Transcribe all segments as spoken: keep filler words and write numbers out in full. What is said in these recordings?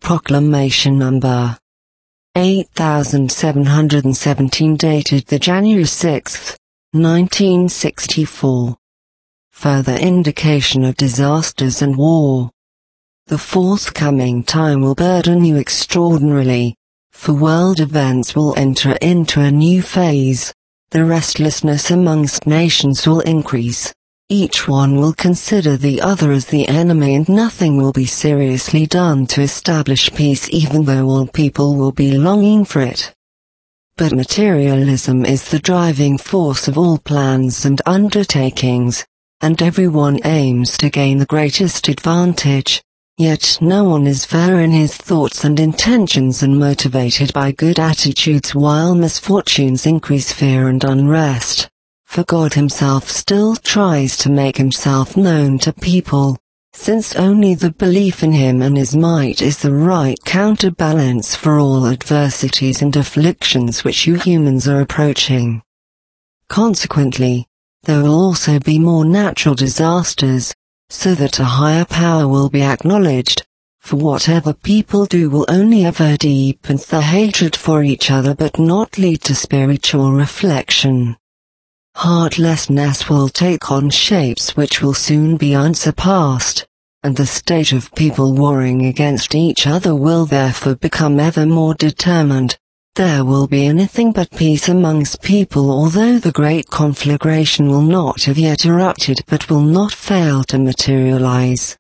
Proclamation number eight thousand seven hundred seventeen dated the January sixth, nineteen sixty-four. Further indication of disasters and war. The forthcoming time will burden you extraordinarily, for world events will enter into a new phase. The restlessness amongst nations will increase. Each one will consider the other as the enemy, and nothing will be seriously done to establish peace, even though all people will be longing for it. But materialism is the driving force of all plans and undertakings, and everyone aims to gain the greatest advantage. Yet no one is fair in his thoughts and intentions and motivated by good attitudes, while misfortunes increase fear and unrest. For God himself still tries to make himself known to people, since only the belief in him and his might is the right counterbalance for all adversities and afflictions which you humans are approaching. Consequently, there will also be more natural disasters, so that a higher power will be acknowledged, for whatever people do will only ever deepen the hatred for each other but not lead to spiritual reflection. Heartlessness will take on shapes which will soon be unsurpassed, and the state of people warring against each other will therefore become ever more determined. There will be anything but peace amongst people, although the great conflagration will not have yet erupted but will not fail to materialize.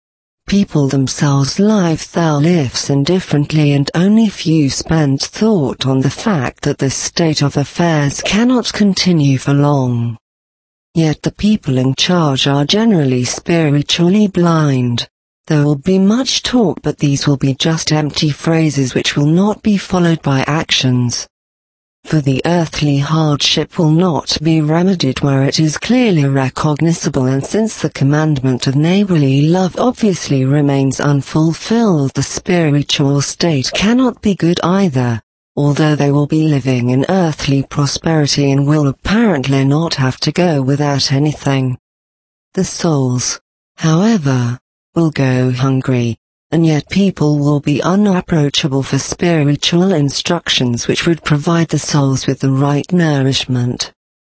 People themselves live their lives indifferently, and only few spend thought on the fact that this state of affairs cannot continue for long. Yet the people in charge are generally spiritually blind. There will be much talk, but these will be just empty phrases which will not be followed by actions. For the earthly hardship will not be remedied where it is clearly recognizable, and since the commandment of neighborly love obviously remains unfulfilled, the spiritual state cannot be good either, although they will be living in earthly prosperity and will apparently not have to go without anything. The souls, however, will go hungry, and yet people will be unapproachable for spiritual instructions which would provide the souls with the right nourishment.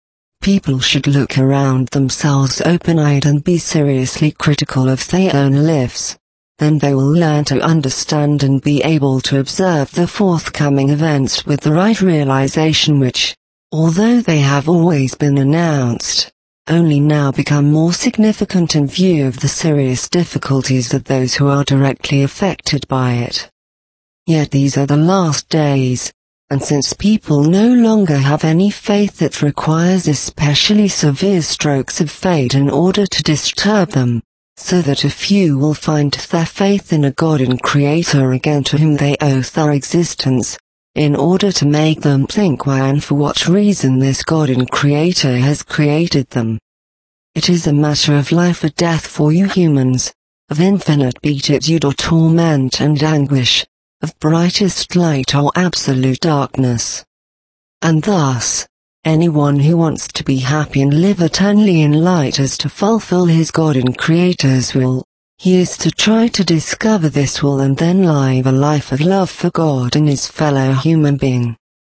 People should look around themselves open-eyed and be seriously critical of their own lives. Then they will learn to understand and be able to observe the forthcoming events with the right realization which, although they have always been announced, only now become more significant in view of the serious difficulties of those who are directly affected by it. Yet these are the last days, and since people no longer have any faith, it requires especially severe strokes of fate in order to disturb them, so that a few will find their faith in a God and Creator again to whom they owe their existence, in order to make them think why and for what reason this God and Creator has created them. It is a matter of life or death for you humans, of infinite beatitude or torment and anguish, of brightest light or absolute darkness. And thus, anyone who wants to be happy and live eternally in light is to fulfill his God and Creator's will. He is to try to discover this will and then live a life of love for God and his fellow human being.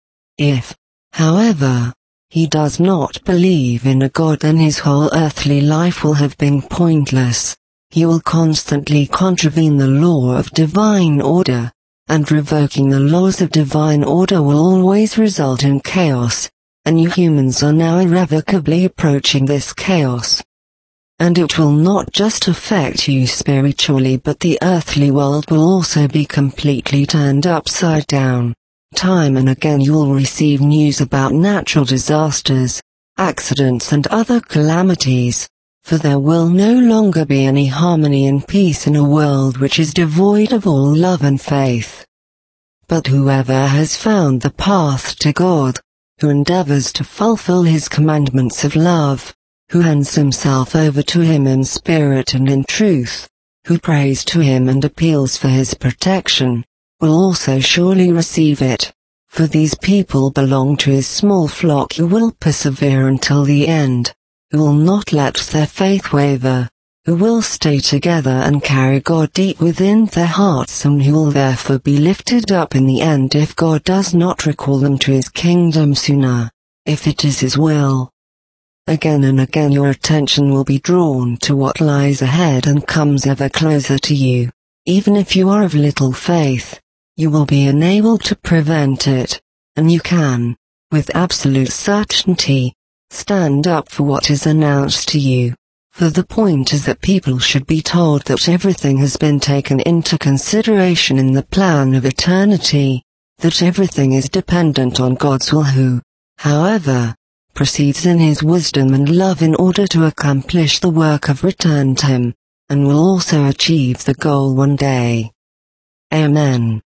If, however, he does not believe in a God, then his whole earthly life will have been pointless. He will constantly contravene the law of divine order, and revoking the laws of divine order will always result in chaos, and you humans are now irrevocably approaching this chaos. And it will not just affect you spiritually, but the earthly world will also be completely turned upside down. Time and again you will receive news about natural disasters, accidents and other calamities, for there will no longer be any harmony and peace in a world which is devoid of all love and faith. But whoever has found the path to God, who endeavors to fulfill his commandments of love, who hands himself over to him in spirit and in truth, who prays to him and appeals for his protection, will also surely receive it, for these people belong to his small flock who will persevere until the end, who will not let their faith waver, who will stay together and carry God deep within their hearts, and who will therefore be lifted up in the end if God does not recall them to his kingdom sooner, if it is his will. Again and again your attention will be drawn to what lies ahead and comes ever closer to you. Even if you are of little faith, you will be unable to prevent it, and you can, with absolute certainty, stand up for what is announced to you. For the point is that people should be told that everything has been taken into consideration in the plan of eternity, that everything is dependent on God's will, who, however, proceeds in his wisdom and love in order to accomplish the work of return to him, and will also achieve the goal one day. Amen.